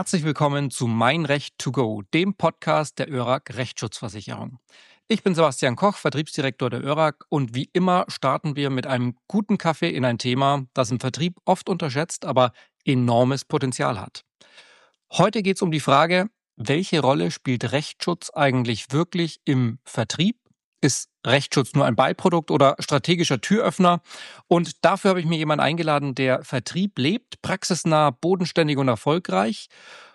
Herzlich willkommen zu Mein Recht to go, dem Podcast der ÖRAG Rechtsschutzversicherung. Ich bin Sebastian Koch, Vertriebsdirektor der ÖRAG, und wie immer starten wir mit einem guten Kaffee in ein Thema, das im Vertrieb oft unterschätzt, aber enormes Potenzial hat. Heute geht es um die Frage, welche Rolle spielt Rechtsschutz eigentlich wirklich im Vertrieb? Ist Rechtsschutz nur ein Beiprodukt oder strategischer Türöffner? Und dafür habe ich mir jemanden eingeladen, der Vertrieb lebt, praxisnah, bodenständig und erfolgreich.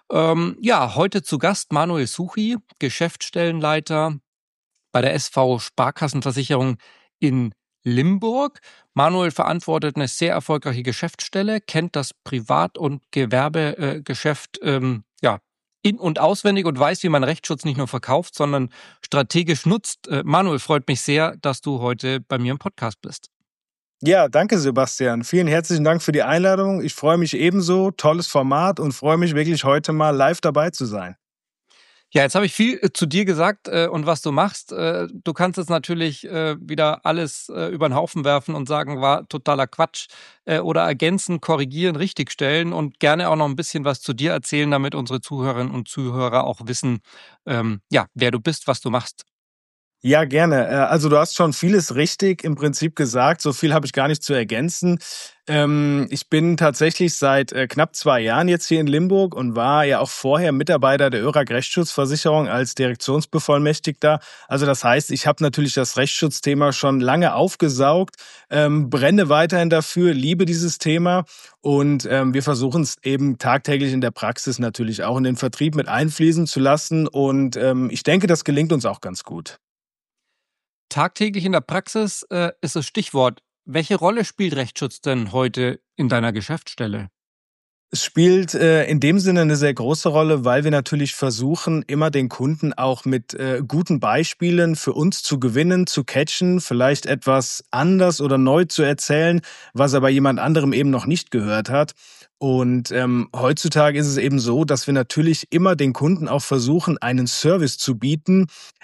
Heute zu Gast Manuel Suchi, Geschäftsstellenleiter bei der SV Sparkassenversicherung in Limburg. Manuel verantwortet eine sehr erfolgreiche Geschäftsstelle, kennt das Privat- und Gewerbegeschäft in- und auswendig und weiß, wie man Rechtsschutz nicht nur verkauft, sondern strategisch nutzt. Manuel, freut mich sehr, dass du heute bei mir im Podcast bist. Ja, danke Sebastian. Vielen herzlichen Dank für die Einladung. Ich freue mich ebenso. Tolles Format und freue mich wirklich heute mal live dabei zu sein. Ja, jetzt habe ich viel zu dir gesagt und was du machst. Du kannst jetzt natürlich wieder alles über den Haufen werfen und sagen, war totaler Quatsch oder ergänzen, korrigieren, richtigstellen und gerne auch noch ein bisschen was zu dir erzählen, damit unsere Zuhörerinnen und Zuhörer auch wissen, wer du bist, was du machst. Ja, gerne. Also du hast schon vieles richtig im Prinzip gesagt. So viel habe ich gar nicht zu ergänzen. Ich bin tatsächlich seit knapp 2 Jahren jetzt hier in Limburg und war ja auch vorher Mitarbeiter der ÖRAG Rechtsschutzversicherung als Direktionsbevollmächtigter. Also das heißt, ich habe natürlich das Rechtsschutzthema schon lange aufgesaugt, brenne weiterhin dafür, liebe dieses Thema und wir versuchen es eben tagtäglich in der Praxis natürlich auch in den Vertrieb mit einfließen zu lassen und ich denke, das gelingt uns auch ganz gut. Tagtäglich in der Praxis ist das Stichwort. Welche Rolle spielt Rechtsschutz denn heute in deiner Geschäftsstelle? Es spielt in dem Sinne eine sehr große Rolle, weil wir natürlich versuchen, immer den Kunden auch mit guten Beispielen für uns zu gewinnen, zu catchen, vielleicht etwas anders oder neu zu erzählen, was aber jemand anderem eben noch nicht gehört hat. Und heutzutage ist es eben so, dass wir natürlich immer den Kunden auch versuchen, einen Service zu bieten,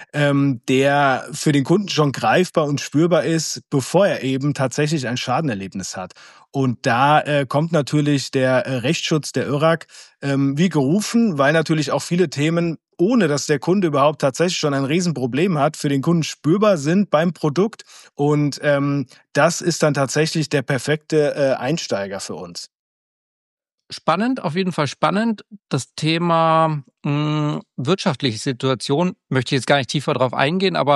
der für den Kunden schon greifbar und spürbar ist, bevor er eben tatsächlich ein Schadenerlebnis hat. Und da kommt natürlich der Rechtsschutz der ÖRAG wie gerufen, weil natürlich auch viele Themen, ohne dass der Kunde überhaupt tatsächlich schon ein Riesenproblem hat, für den Kunden spürbar sind beim Produkt. Und das ist dann tatsächlich der perfekte Einsteiger für uns. Spannend, auf jeden Fall spannend. Das Thema wirtschaftliche Situation möchte ich jetzt gar nicht tiefer drauf eingehen, aber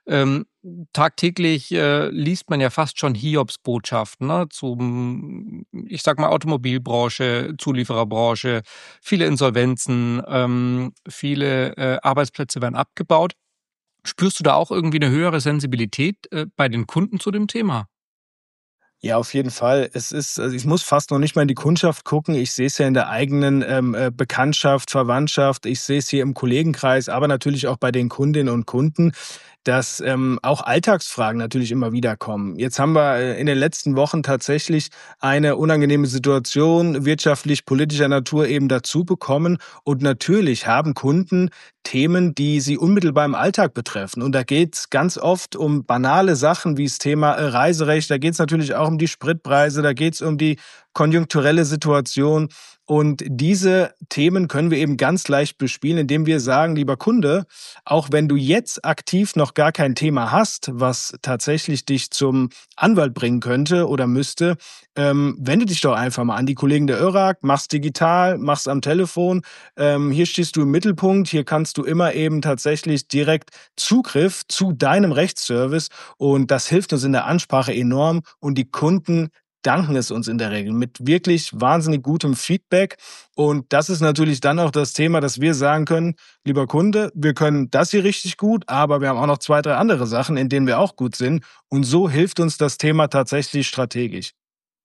tagtäglich liest man ja fast schon Hiobsbotschaften, ne, zum, ich sag mal, Automobilbranche, Zuliefererbranche, viele Insolvenzen, viele Arbeitsplätze werden abgebaut. Spürst du da auch irgendwie eine höhere Sensibilität bei den Kunden zu dem Thema? Ja, auf jeden Fall. Also ich muss fast noch nicht mal in die Kundschaft gucken. Ich sehe es ja in der eigenen Bekanntschaft, Verwandtschaft. Ich sehe es hier im Kollegenkreis, aber natürlich auch bei den Kundinnen und Kunden, dass auch Alltagsfragen natürlich immer wieder kommen. Jetzt haben wir in den letzten Wochen tatsächlich eine unangenehme Situation wirtschaftlich, politischer Natur eben dazu bekommen. Und natürlich haben Kunden Themen, die sie unmittelbar im Alltag betreffen. Und da geht es ganz oft um banale Sachen wie das Thema Reiserecht. Da geht es natürlich auch um die Spritpreise. Da geht es um die konjunkturelle Situation. Und diese Themen können wir eben ganz leicht bespielen, indem wir sagen, lieber Kunde, auch wenn du jetzt aktiv noch gar kein Thema hast, was tatsächlich dich zum Anwalt bringen könnte oder müsste, wende dich doch einfach mal an die Kollegen der ÖRAG, mach's digital, mach's am Telefon. Hier stehst du im Mittelpunkt, hier kannst du immer eben tatsächlich direkt Zugriff zu deinem Rechtsservice und das hilft uns in der Ansprache enorm und die Kunden danken es uns in der Regel mit wirklich wahnsinnig gutem Feedback. Und das ist natürlich dann auch das Thema, dass wir sagen können, lieber Kunde, wir können das hier richtig gut, aber wir haben auch noch 2, 3 andere Sachen, in denen wir auch gut sind. Und so hilft uns das Thema tatsächlich strategisch.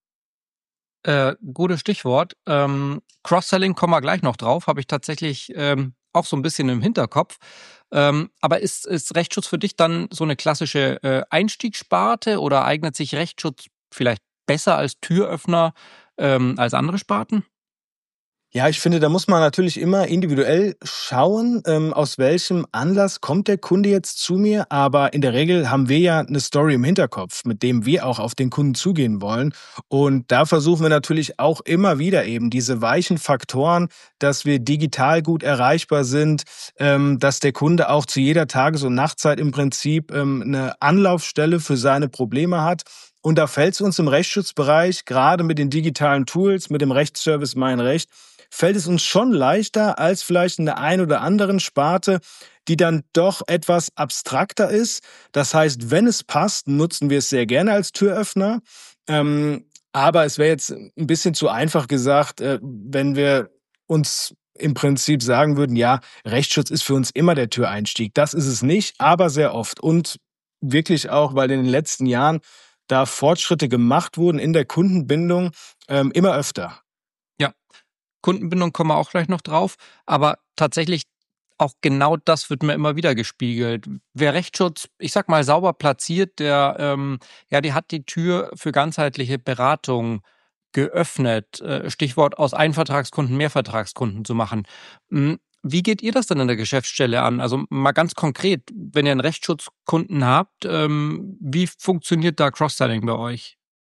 Gutes Stichwort. Cross-Selling kommen wir gleich noch drauf, habe ich tatsächlich auch so ein bisschen im Hinterkopf. Aber ist Rechtsschutz für dich dann so eine klassische Einstiegssparte oder eignet sich Rechtsschutz vielleicht besser als Türöffner als andere Sparten? Ja, ich finde, da muss man natürlich immer individuell schauen, aus welchem Anlass kommt der Kunde jetzt zu mir. Aber in der Regel haben wir ja eine Story im Hinterkopf, mit dem wir auch auf den Kunden zugehen wollen. Und da versuchen wir natürlich auch immer wieder eben diese weichen Faktoren, dass wir digital gut erreichbar sind, dass der Kunde auch zu jeder Tages- und Nachtzeit im Prinzip 'ne Anlaufstelle für seine Probleme hat. Und da fällt es uns im Rechtsschutzbereich, gerade mit den digitalen Tools, mit dem Rechtsservice Mein Recht, fällt es uns schon leichter als vielleicht in der einen oder anderen Sparte, die dann doch etwas abstrakter ist. Das heißt, wenn es passt, nutzen wir es sehr gerne als Türöffner. Aber es wäre jetzt ein bisschen zu einfach gesagt, wenn wir uns im Prinzip sagen würden, ja, Rechtsschutz ist für uns immer der Türeinstieg. Das ist es nicht, aber sehr oft. Und wirklich auch, weil in den letzten Jahren da Fortschritte gemacht wurden in der Kundenbindung, immer öfter. Ja, Kundenbindung kommen wir auch gleich noch drauf, aber tatsächlich auch genau das wird mir immer wieder gespiegelt. Wer Rechtsschutz, ich sag mal, sauber platziert, der hat die Tür für ganzheitliche Beratung geöffnet. Stichwort aus Einvertragskunden Mehrvertragskunden zu machen. Wie geht ihr das denn in der Geschäftsstelle an? Also mal ganz konkret, wenn ihr einen Rechtsschutzkunden habt, wie funktioniert da Cross-Selling bei euch?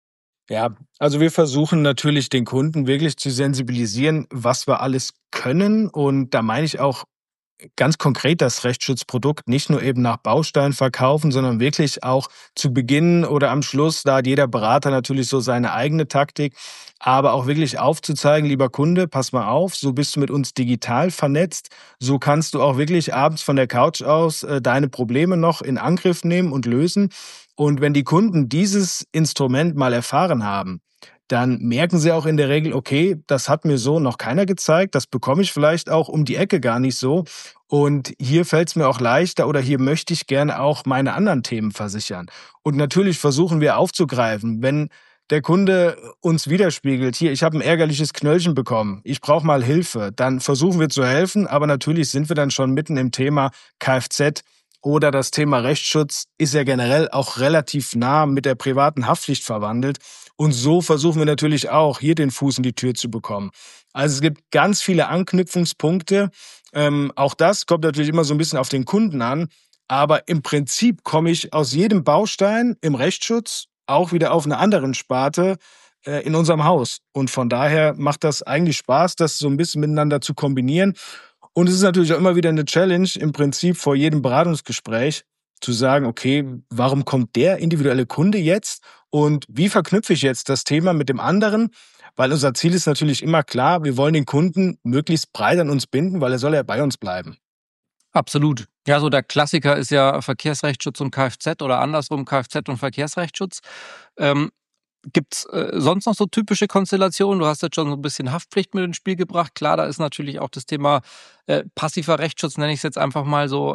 Ja, also wir versuchen natürlich den Kunden wirklich zu sensibilisieren, was wir alles können. Und da meine ich auch ganz konkret das Rechtsschutzprodukt nicht nur eben nach Baustein verkaufen, sondern wirklich auch zu Beginn oder am Schluss, da hat jeder Berater natürlich so seine eigene Taktik, aber auch wirklich aufzuzeigen, lieber Kunde, pass mal auf, so bist du mit uns digital vernetzt, so kannst du auch wirklich abends von der Couch aus deine Probleme noch in Angriff nehmen und lösen. Und wenn die Kunden dieses Instrument mal erfahren haben, dann merken sie auch in der Regel, okay, das hat mir so noch keiner gezeigt, das bekomme ich vielleicht auch um die Ecke gar nicht so. Und hier fällt es mir auch leichter oder hier möchte ich gerne auch meine anderen Themen versichern. Und natürlich versuchen wir aufzugreifen, wenn der Kunde uns widerspiegelt, hier, ich habe ein ärgerliches Knöllchen bekommen, ich brauche mal Hilfe, dann versuchen wir zu helfen, aber natürlich sind wir dann schon mitten im Thema Kfz oder das Thema Rechtsschutz ist ja generell auch relativ nah mit der privaten Haftpflicht verwandelt. Und so versuchen wir natürlich auch, hier den Fuß in die Tür zu bekommen. Also es gibt ganz viele Anknüpfungspunkte. Auch das kommt natürlich immer so ein bisschen auf den Kunden an. Aber im Prinzip komme ich aus jedem Baustein im Rechtsschutz auch wieder auf einer anderen Sparte in unserem Haus. Und von daher macht das eigentlich Spaß, das so ein bisschen miteinander zu kombinieren. Und es ist natürlich auch immer wieder eine Challenge im Prinzip vor jedem Beratungsgespräch zu sagen: „Okay, warum kommt der individuelle Kunde jetzt und wie verknüpfe ich jetzt das Thema mit dem anderen?“ Weil unser Ziel ist natürlich immer klar, wir wollen den Kunden möglichst breit an uns binden, weil er soll ja bei uns bleiben. Absolut. Ja, so der Klassiker ist ja Verkehrsrechtsschutz und Kfz oder andersrum Kfz und Verkehrsrechtsschutz. Ähm, Gibt's sonst noch so typische Konstellationen? Du hast jetzt schon so ein bisschen Haftpflicht mit ins Spiel gebracht. Klar, da ist natürlich auch das Thema, passiver Rechtsschutz, nenne ich es jetzt einfach mal so,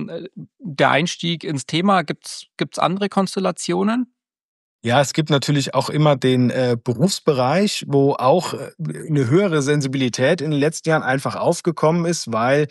der Einstieg ins Thema. Gibt's andere Konstellationen? Ja, es gibt natürlich auch immer den, Berufsbereich, wo auch, 'ne höhere Sensibilität in den letzten Jahren einfach aufgekommen ist, weil,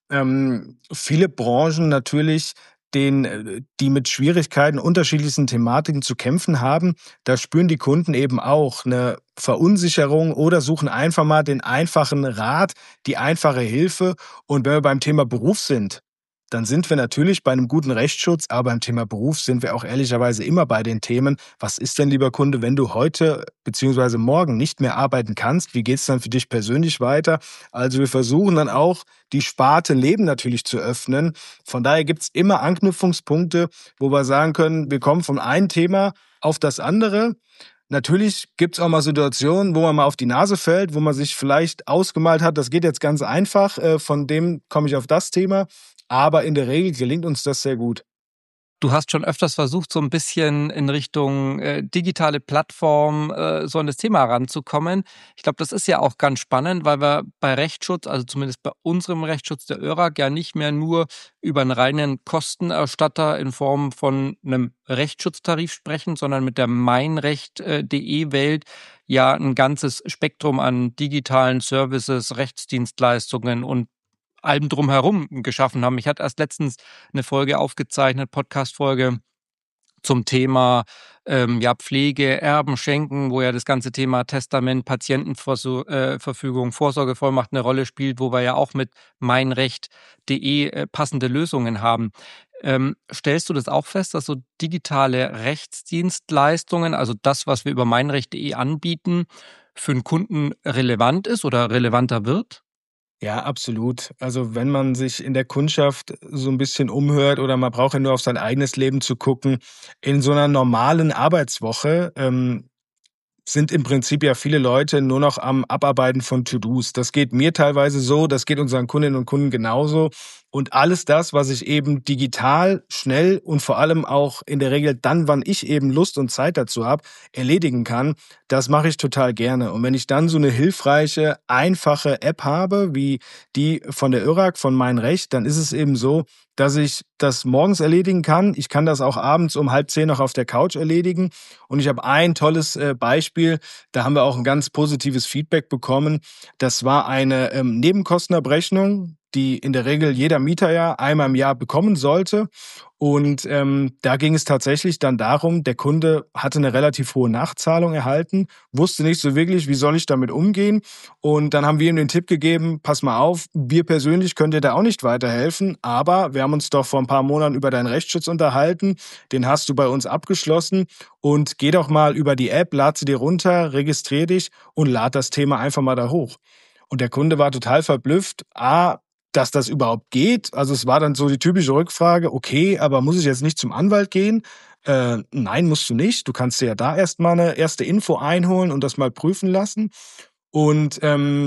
viele Branchen natürlich die mit Schwierigkeiten, unterschiedlichsten Thematiken zu kämpfen haben. Da spüren die Kunden eben auch eine Verunsicherung oder suchen einfach mal den einfachen Rat, die einfache Hilfe. Und wenn wir beim Thema Beruf sind, dann sind wir natürlich bei einem guten Rechtsschutz, aber beim Thema Beruf sind wir auch ehrlicherweise immer bei den Themen: Was ist denn, lieber Kunde, wenn du heute beziehungsweise morgen nicht mehr arbeiten kannst? Wie geht's dann für dich persönlich weiter? Also, wir versuchen dann auch, die Sparte Leben natürlich zu öffnen. Von daher gibt's immer Anknüpfungspunkte, wo wir sagen können, wir kommen von einem Thema auf das andere. Natürlich gibt's auch mal Situationen, wo man mal auf die Nase fällt, wo man sich vielleicht ausgemalt hat, das geht jetzt ganz einfach, von dem komme ich auf das Thema. Aber in der Regel gelingt uns das sehr gut. Du hast schon öfters versucht, so ein bisschen in Richtung, digitale Plattform, so an das Thema ranzukommen. Ich glaube, das ist ja auch ganz spannend, weil wir bei Rechtsschutz, also zumindest bei unserem Rechtsschutz der ÖRAG, ja nicht mehr nur über einen reinen Kostenerstatter in Form von einem Rechtsschutztarif sprechen, sondern mit der meinrecht.de Welt ja ein ganzes Spektrum an digitalen Services, Rechtsdienstleistungen und allem drumherum geschaffen haben. Ich hatte erst letztens eine Folge aufgezeichnet, Podcast-Folge zum Thema, ja, Pflege, Erben, Schenken, wo ja das ganze Thema Testament, Patientenverfügung, Vorsorgevollmacht eine Rolle spielt, wo wir ja auch mit meinrecht.de passende Lösungen haben. Stellst du das auch fest, dass so digitale Rechtsdienstleistungen, also das, was wir über meinrecht.de anbieten, für einen Kunden relevant ist oder relevanter wird? Ja, absolut. Also wenn man sich in der Kundschaft so ein bisschen umhört oder man braucht ja nur auf sein eigenes Leben zu gucken, in so einer normalen Arbeitswoche, sind im Prinzip ja viele Leute nur noch am Abarbeiten von To-dos. Das geht mir teilweise so, das geht unseren Kundinnen und Kunden genauso. Und alles das, was ich eben digital, schnell und vor allem auch in der Regel dann, wann ich eben Lust und Zeit dazu habe, erledigen kann, das mache ich total gerne. Und wenn ich dann so eine hilfreiche, einfache App habe, wie die von der ÖRAG, von Mein Recht, dann ist es eben so, dass ich das morgens erledigen kann. Ich kann das auch abends um 9:30 noch auf der Couch erledigen. Und ich habe ein tolles Beispiel, da haben wir auch ein ganz positives Feedback bekommen. Das war eine Nebenkostenabrechnung, die in der Regel jeder Mieter ja einmal im Jahr bekommen sollte. Und da ging es tatsächlich dann darum, der Kunde hatte eine relativ hohe Nachzahlung erhalten, wusste nicht so wirklich, wie soll ich damit umgehen. Und dann haben wir ihm den Tipp gegeben, pass mal auf, wir persönlich können dir da auch nicht weiterhelfen, aber wir haben uns doch vor ein paar Monaten über deinen Rechtsschutz unterhalten, den hast du bei uns abgeschlossen und geh doch mal über die App, lad sie dir runter, registrier dich und lad das Thema einfach mal da hoch. Und der Kunde war total verblüfft, dass das überhaupt geht. Also es war dann so die typische Rückfrage, okay, aber muss ich jetzt nicht zum Anwalt gehen? Nein, musst du nicht. Du kannst dir ja da erst mal eine erste Info einholen und das mal prüfen lassen. Und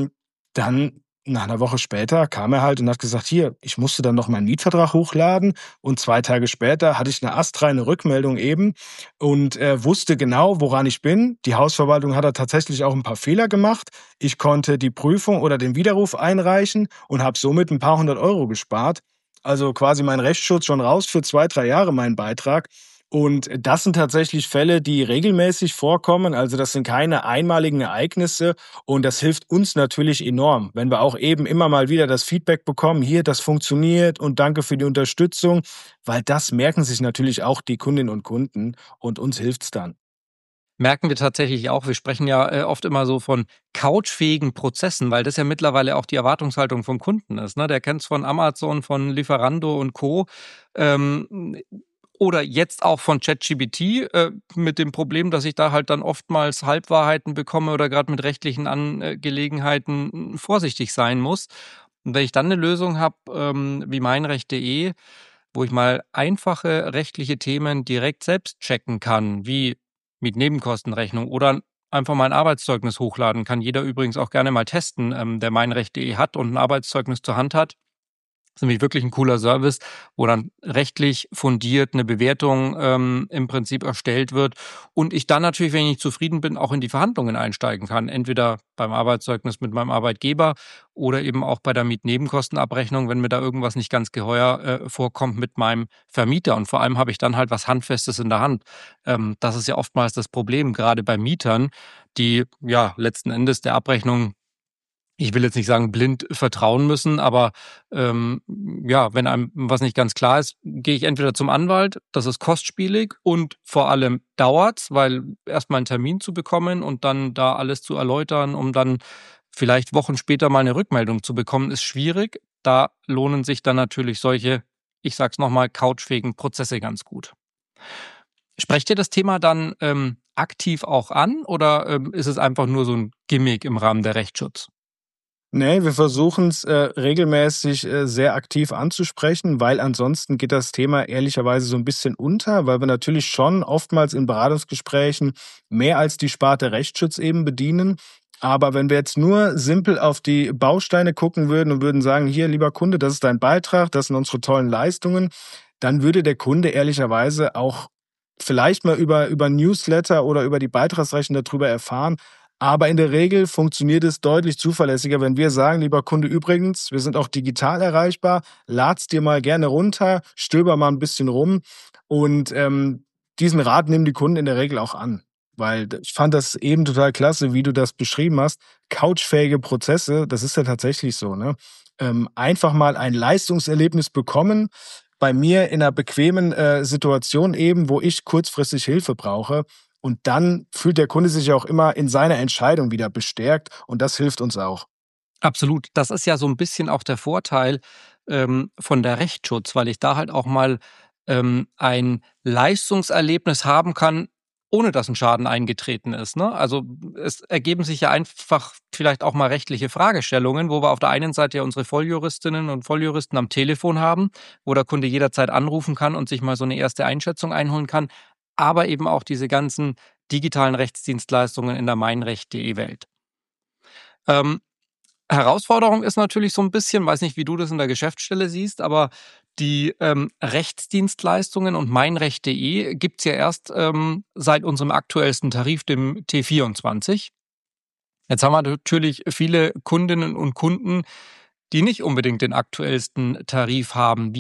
dann, nach einer Woche später, kam er halt und hat gesagt, hier, ich musste dann noch meinen Mietvertrag hochladen. Und 2 Tage später hatte ich eine astreine Rückmeldung eben und wusste genau, woran ich bin. Die Hausverwaltung hat da tatsächlich auch ein paar Fehler gemacht. Ich konnte die Prüfung oder den Widerruf einreichen und habe somit ein paar 100 € gespart. Also quasi mein Rechtsschutz schon raus für 2, 3 Jahre mein Beitrag. Und das sind tatsächlich Fälle, die regelmäßig vorkommen. Also das sind keine einmaligen Ereignisse. Und das hilft uns natürlich enorm, wenn wir auch eben immer mal wieder das Feedback bekommen, hier, das funktioniert und danke für die Unterstützung, weil das merken sich natürlich auch die Kundinnen und Kunden und uns hilft's dann. Merken wir tatsächlich auch. Wir sprechen ja oft immer so von couchfähigen Prozessen, weil das ja mittlerweile auch die Erwartungshaltung vom Kunden ist. Ne? Der kennt es von Amazon, von Lieferando und Co. Ähm, oder jetzt auch von ChatGPT mit dem Problem, dass ich da halt dann oftmals Halbwahrheiten bekomme oder gerade mit rechtlichen Angelegenheiten vorsichtig sein muss. Und wenn ich dann eine Lösung habe, wie meinrecht.de, wo ich mal einfache rechtliche Themen direkt selbst checken kann, wie Mietnebenkostenrechnung oder einfach mal ein Arbeitszeugnis hochladen. Kann jeder übrigens auch gerne mal testen, der meinrecht.de hat und ein Arbeitszeugnis zur Hand hat. Das ist nämlich wirklich ein cooler Service, wo dann rechtlich fundiert eine Bewertung im Prinzip erstellt wird und ich dann natürlich, wenn ich nicht zufrieden bin, auch in die Verhandlungen einsteigen kann. Entweder beim Arbeitszeugnis mit meinem Arbeitgeber oder eben auch bei der Mietnebenkostenabrechnung, wenn mir da irgendwas nicht ganz geheuer vorkommt mit meinem Vermieter. Und vor allem habe ich dann halt was Handfestes in der Hand. Das ist ja oftmals das Problem, gerade bei Mietern, die ja letzten Endes der Abrechnung, ich will jetzt nicht sagen blind vertrauen müssen, aber ja, wenn einem was nicht ganz klar ist, gehe ich entweder zum Anwalt, das ist kostspielig und vor allem dauert's, weil erstmal einen Termin zu bekommen und dann da alles zu erläutern, um dann vielleicht Wochen später mal eine Rückmeldung zu bekommen, ist schwierig. Da lohnen sich dann natürlich solche, ich sag's nochmal, couchfähigen Prozesse ganz gut. Sprecht ihr das Thema dann aktiv auch an oder ist es einfach nur so ein Gimmick im Rahmen der Rechtsschutz? Ne, wir versuchen's regelmäßig sehr aktiv anzusprechen, weil ansonsten geht das Thema ehrlicherweise so ein bisschen unter, weil wir natürlich schon oftmals in Beratungsgesprächen mehr als die Sparte Rechtsschutz eben bedienen. Aber wenn wir jetzt nur simpel auf die Bausteine gucken würden und würden sagen: „Hier, lieber Kunde, das ist dein Beitrag, das sind unsere tollen Leistungen“, dann würde der Kunde ehrlicherweise auch vielleicht mal über Newsletter oder über die Beitragsrechnung darüber erfahren, aber in der Regel funktioniert es deutlich zuverlässiger, wenn wir sagen: „Lieber Kunde, übrigens, wir sind auch digital erreichbar. Lad's dir mal gerne runter, stöber mal ein bisschen rum.“ Und diesen Rat nehmen die Kunden in der Regel auch an. Weil ich fand das eben total klasse, wie du das beschrieben hast. Couchfähige Prozesse, das ist ja tatsächlich so, ne? Einfach mal ein Leistungserlebnis bekommen, bei mir in einer bequemen Situation eben, wo ich kurzfristig Hilfe brauche. Und dann fühlt der Kunde sich auch immer in seiner Entscheidung wieder bestärkt und das hilft uns auch. Absolut. Das ist ja so ein bisschen auch der Vorteil, von der Rechtsschutz, weil ich da halt auch mal, ein Leistungserlebnis haben kann, ohne dass ein Schaden eingetreten ist, ne? Also, es ergeben sich ja einfach vielleicht auch mal rechtliche Fragestellungen, wo wir auf der einen Seite ja unsere Volljuristinnen und Volljuristen am Telefon haben, wo der Kunde jederzeit anrufen kann und sich mal so eine erste Einschätzung einholen kann, aber eben auch diese ganzen digitalen Rechtsdienstleistungen in der meinrecht.de Welt. Ähm Herausforderung ist natürlich so ein bisschen, weiß nicht, wie du das in der Geschäftsstelle siehst, aber die, Rechtsdienstleistungen und meinrecht.de gibt's ja erst, seit unserem aktuellsten Tarif, dem T24. Jetzt haben wir natürlich viele Kundinnen und Kunden, die nicht unbedingt den aktuellsten Tarif haben.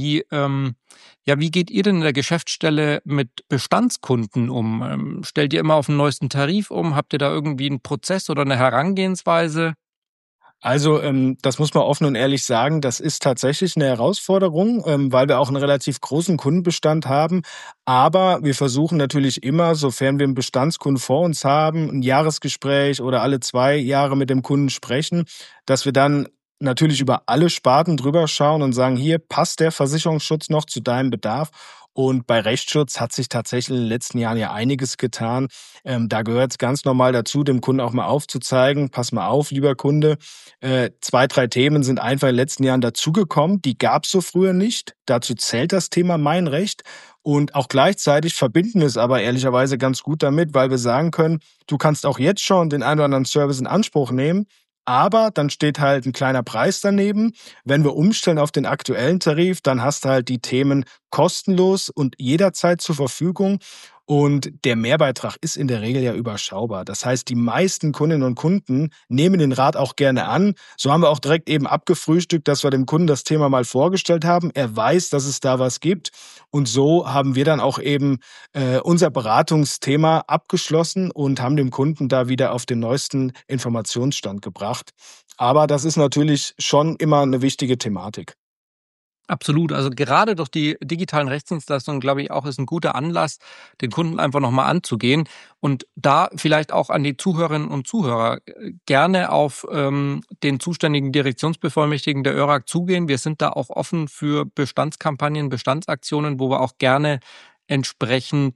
Wie geht ihr denn in der Geschäftsstelle mit Bestandskunden um? Stellt ihr immer auf den neuesten Tarif um? Habt ihr da irgendwie einen Prozess oder eine Herangehensweise? Also, das muss man offen und ehrlich sagen, das ist tatsächlich eine Herausforderung, weil wir auch einen relativ großen Kundenbestand haben. Aber wir versuchen natürlich immer, sofern wir einen Bestandskunden vor uns haben, ein Jahresgespräch oder alle 2 Jahre mit dem Kunden sprechen, dass wir dann natürlich über alle Sparten drüber schauen und sagen: „Hier, passt der Versicherungsschutz noch zu deinem Bedarf?“ Und bei Rechtsschutz hat sich tatsächlich in den letzten Jahren ja einiges getan. Da gehört es ganz normal dazu, dem Kunden auch mal aufzuzeigen: „Pass mal auf, lieber Kunde, 2, 3 Themen sind einfach in den letzten Jahren dazugekommen, die gab es so früher nicht. Dazu zählt das Thema Mein Recht und auch gleichzeitig verbinden wir es aber ehrlicherweise ganz gut damit, weil wir sagen können: „Du kannst auch jetzt schon den einen oder anderen Service in Anspruch nehmen, aber dann steht halt ein kleiner Preis daneben. Wenn wir umstellen auf den aktuellen Tarif, dann hast du halt die Themen kostenlos und jederzeit zur Verfügung.“ Und der Mehrbeitrag ist in der Regel ja überschaubar. Das heißt, die meisten Kundinnen und Kunden nehmen den Rat auch gerne an. So haben wir auch direkt eben abgefrühstückt, dass wir dem Kunden das Thema mal vorgestellt haben. Er weiß, dass es da was gibt. Und so haben wir dann auch eben unser Beratungsthema abgeschlossen und haben dem Kunden da wieder auf den neuesten Informationsstand gebracht. Aber das ist natürlich schon immer eine wichtige Thematik. Absolut. Also gerade durch die digitalen Rechtsdienstleistungen, glaube ich auch, ist ein guter Anlass, den Kunden einfach noch mal anzugehen und da vielleicht auch an die Zuhörerinnen und Zuhörer gerne auf, den zuständigen Direktionsbevollmächtigten der ÖRAG zugehen. Wir sind da auch offen für Bestandskampagnen, Bestandsaktionen, wo wir auch gerne entsprechend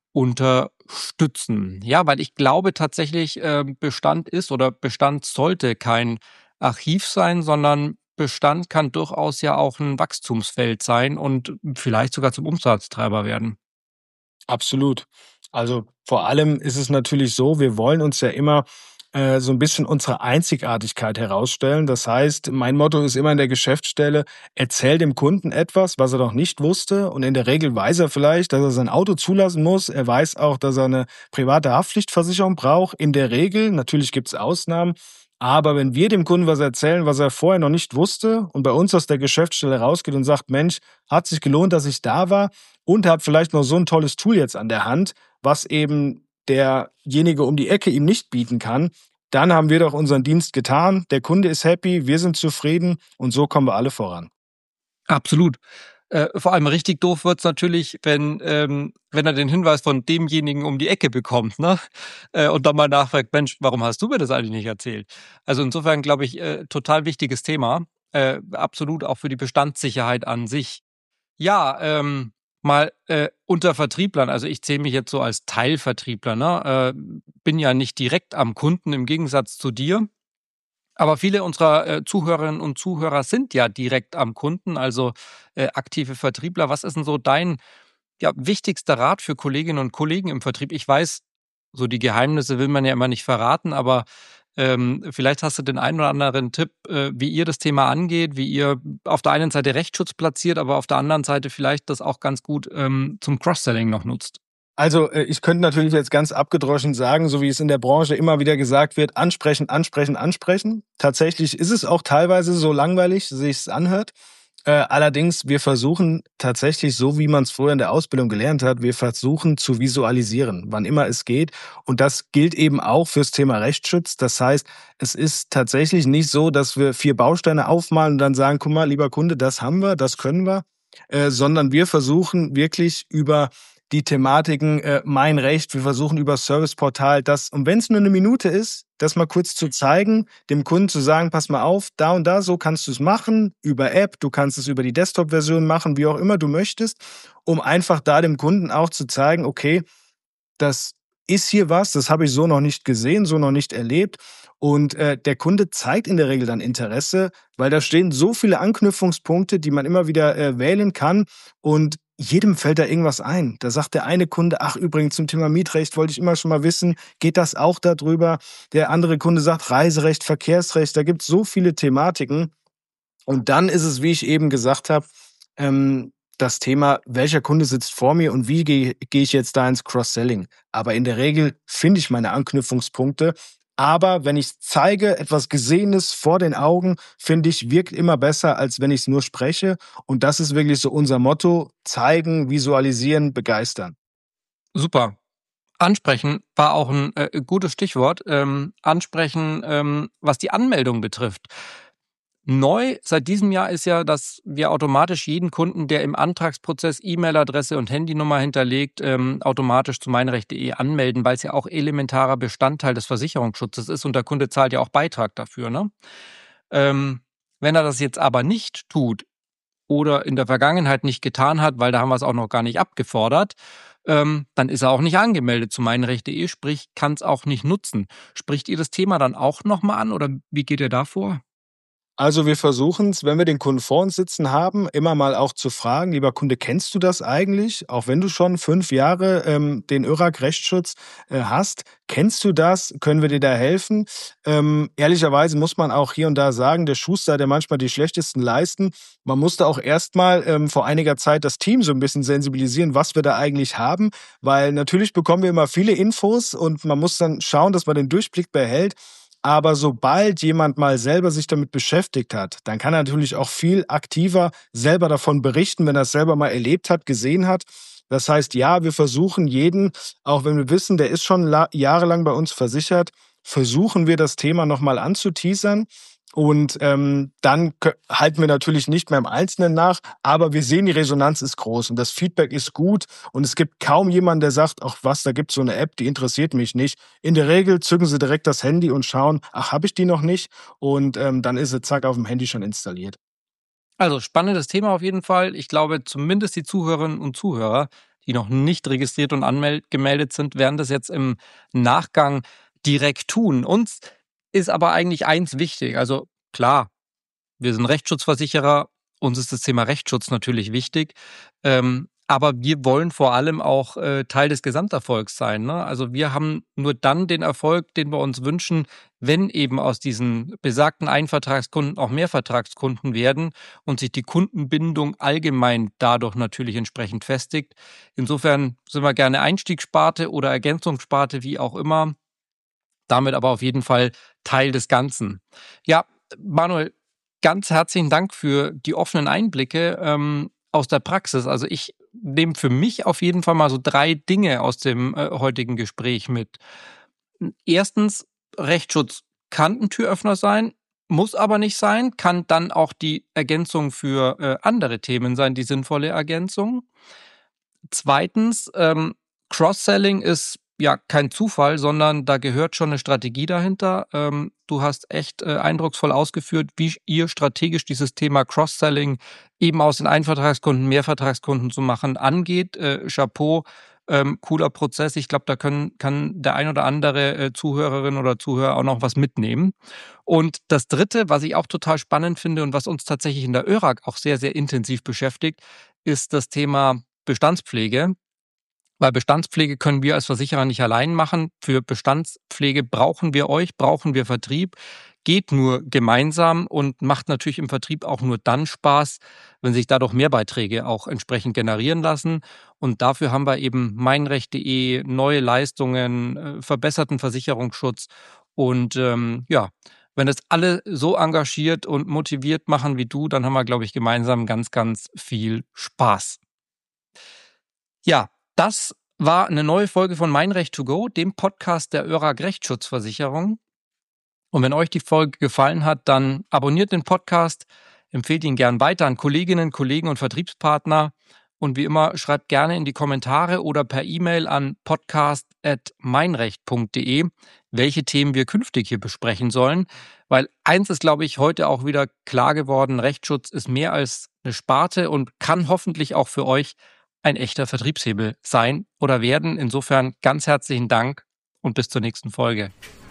unterstützen. Ja, weil ich glaube tatsächlich, Bestand ist oder Bestand sollte kein Archiv sein, sondern Bestand kann durchaus ja auch ein Wachstumsfeld sein und vielleicht sogar zum Umsatztreiber werden. Absolut. Also, vor allem ist es natürlich so, wir wollen uns ja immer, so ein bisschen unsere Einzigartigkeit herausstellen. Das heißt, mein Motto ist immer in der Geschäftsstelle: „Erzähl dem Kunden etwas, was er noch nicht wusste.“ Und in der Regel weiß er vielleicht, dass er sein Auto zulassen muss. Er weiß auch, dass er eine private Haftpflichtversicherung braucht. In der Regel, natürlich gibt es Ausnahmen, aber wenn wir dem Kunden was erzählen, was er vorher noch nicht wusste und bei uns aus der Geschäftsstelle rausgeht und sagt: „Mensch, hat sich gelohnt, dass ich da war und habe vielleicht noch so ein tolles Tool jetzt an der Hand, was eben derjenige um die Ecke ihm nicht bieten kann“, dann haben wir doch unseren Dienst getan. Der Kunde ist happy, wir sind zufrieden und so kommen wir alle voran. Absolut. Vor allem richtig doof wird's natürlich, wenn er den Hinweis von demjenigen um die Ecke bekommt, ne? Und dann mal nachfragt: „Mensch, warum hast du mir das eigentlich nicht erzählt?“ Also, insofern glaube ich, total wichtiges Thema, absolut auch für die Bestandssicherheit an sich. Ja, mal, unter Vertrieblern, also ich zähle mich jetzt so als Teilvertriebler, ne? Bin ja nicht direkt am Kunden im Gegensatz zu dir. Aber viele unserer, Zuhörerinnen und Zuhörer sind ja direkt am Kunden, also, aktive Vertriebler. Was ist denn so dein, ja, wichtigster Rat für Kolleginnen und Kollegen im Vertrieb? Ich weiß, so die Geheimnisse will man ja immer nicht verraten, aber, vielleicht hast du den einen oder anderen Tipp, wie ihr das Thema angeht, wie ihr auf der einen Seite Rechtsschutz platziert, aber auf der anderen Seite vielleicht das auch ganz gut, zum Cross-Selling noch nutzt. Also, ich könnte natürlich jetzt ganz abgedroschen sagen, so wie es in der Branche immer wieder gesagt wird: „Ansprechen, ansprechen, ansprechen.“ Tatsächlich ist es auch teilweise so langweilig sich's anhört. Allerdings, wir versuchen tatsächlich, so wie man es früher in der Ausbildung gelernt hat, wir versuchen zu visualisieren, wann immer es geht. Und das gilt eben auch fürs Thema Rechtsschutz. Das heißt, es ist tatsächlich nicht so, dass wir 4 Bausteine aufmalen und dann sagen: „Guck mal, lieber Kunde, das haben wir, das können wir.“ sondern wir versuchen wirklich über die Thematiken Mein Recht, wir versuchen über Serviceportal das, und wenn es nur eine Minute ist, das mal kurz zu zeigen, dem Kunden zu sagen, pass mal auf, da und da, so kannst du es machen, über App, du kannst es über die Desktop-Version machen, wie auch immer du möchtest, um einfach da dem Kunden auch zu zeigen, okay, das ist hier was, das habe ich so noch nicht gesehen, so noch nicht erlebt. Und der Kunde zeigt in der Regel dann Interesse, weil da stehen so viele Anknüpfungspunkte, die man immer wieder wählen kann. Und jedem fällt da irgendwas ein. Da sagt der eine Kunde, ach übrigens, zum Thema Mietrecht wollte ich immer schon mal wissen, geht das auch darüber? Der andere Kunde sagt Reiserecht, Verkehrsrecht, da gibt es so viele Thematiken. Und dann ist es, wie ich eben gesagt habe, das Thema, welcher Kunde sitzt vor mir und wie gehe ich jetzt da ins Cross-Selling. Aber in der Regel finde ich meine Anknüpfungspunkte. Aber wenn ich zeige, etwas Gesehenes vor den Augen, finde ich, wirkt immer besser, als wenn ich es nur spreche. Und das ist wirklich so unser Motto: zeigen, visualisieren, begeistern. Super. Ansprechen war auch ein gutes Stichwort. Ansprechen, was die Anmeldung betrifft. Neu seit diesem Jahr ist ja, dass wir automatisch jeden Kunden, der im Antragsprozess E-Mail-Adresse und Handynummer hinterlegt, automatisch zu meinrecht.de anmelden, weil es ja auch elementarer Bestandteil des Versicherungsschutzes ist und der Kunde zahlt ja auch Beitrag dafür, ne? Wenn er das jetzt aber nicht tut oder in der Vergangenheit nicht getan hat, weil da haben wir es auch noch gar nicht abgefordert, dann ist er auch nicht angemeldet zu meinrecht.de, sprich, kann es auch nicht nutzen. Spricht ihr das Thema dann auch nochmal an oder wie geht ihr da vor? Also wir versuchen es, wenn wir den Kunden vor uns sitzen haben, immer mal auch zu fragen, lieber Kunde, kennst du das eigentlich? Auch wenn du schon 5 Jahre den ÖRAG-Rechtsschutz hast, kennst du das? Können wir dir da helfen? Ehrlicherweise muss man auch hier und da sagen, der Schuster hat ja manchmal die schlechtesten Leisten. Man musste auch erstmal vor einiger Zeit das Team so ein bisschen sensibilisieren, was wir da eigentlich haben, weil natürlich bekommen wir immer viele Infos und man muss dann schauen, dass man den Durchblick behält. Aber sobald jemand mal selber sich damit beschäftigt hat, dann kann er natürlich auch viel aktiver selber davon berichten, wenn er es selber mal erlebt hat, gesehen hat. Das heißt, ja, wir versuchen jeden, auch wenn wir wissen, der ist schon jahrelang bei uns versichert, versuchen wir das Thema nochmal anzuteasern. Und dann halten wir natürlich nicht mehr im Einzelnen nach, aber wir sehen, die Resonanz ist groß und das Feedback ist gut und es gibt kaum jemanden, der sagt, ach was, da gibt's so eine App, die interessiert mich nicht. In der Regel zücken sie direkt das Handy und schauen, ach, habe ich die noch nicht? Und dann ist sie zack auf dem Handy schon installiert. Also spannendes Thema auf jeden Fall. Ich glaube, zumindest die Zuhörerinnen und Zuhörer, die noch nicht registriert und gemeldet sind, werden das jetzt im Nachgang direkt tun. Uns ist aber eigentlich eins wichtig. Also klar, wir sind Rechtsschutzversicherer, uns ist das Thema Rechtsschutz natürlich wichtig. Aber wir wollen vor allem auch Teil des Gesamterfolgs sein, ne? Also wir haben nur dann den Erfolg, den wir uns wünschen, wenn eben aus diesen besagten Einvertragskunden auch Mehrvertragskunden werden und sich die Kundenbindung allgemein dadurch natürlich entsprechend festigt. Insofern sind wir gerne Einstiegssparte oder Ergänzungssparte, wie auch immer. Damit aber auf jeden Fall Teil des Ganzen. Ja, Manuel, ganz herzlichen Dank für die offenen Einblicke aus der Praxis. Also ich nehme für mich auf jeden Fall mal so 3 Dinge aus dem heutigen Gespräch mit. Erstens, Rechtsschutz kann ein Türöffner sein, muss aber nicht sein, kann dann auch die Ergänzung für andere Themen sein, die sinnvolle Ergänzung. Zweitens, Cross-Selling ist ja kein Zufall, sondern da gehört schon eine Strategie dahinter. Du hast echt eindrucksvoll ausgeführt, wie ihr strategisch dieses Thema Cross-Selling eben aus den Einvertragskunden, Mehrvertragskunden zu machen angeht. Chapeau, cooler Prozess. Ich glaube, da kann der ein oder andere Zuhörerin oder Zuhörer auch noch was mitnehmen. Und das Dritte, was ich auch total spannend finde und was uns tatsächlich in der ÖRAG auch sehr, sehr intensiv beschäftigt, ist das Thema Bestandspflege. Weil Bestandspflege können wir als Versicherer nicht allein machen. Für Bestandspflege brauchen wir euch, brauchen wir Vertrieb. Geht nur gemeinsam und macht natürlich im Vertrieb auch nur dann Spaß, wenn sich dadurch Mehrbeiträge auch entsprechend generieren lassen. Und dafür haben wir eben meinrecht.de, neue Leistungen, verbesserten Versicherungsschutz. Und ja, wenn das alle so engagiert und motiviert machen wie du, dann haben wir, glaube ich, gemeinsam ganz, ganz viel Spaß. Ja, das war eine neue Folge von Mein Recht to go, dem Podcast der ÖRAG Rechtsschutzversicherung. Und wenn euch die Folge gefallen hat, dann abonniert den Podcast, Empfehlt ihn gern weiter an Kolleginnen, Kollegen und Vertriebspartner. Und wie immer, schreibt gerne in die Kommentare oder per E-Mail an podcast@meinrecht.de, welche Themen wir künftig hier besprechen sollen. Weil eins ist, glaube ich, heute auch wieder klar geworden, Rechtsschutz ist mehr als eine Sparte und kann hoffentlich auch für euch ein echter Vertriebshebel sein oder werden. Insofern ganz herzlichen Dank und bis zur nächsten Folge.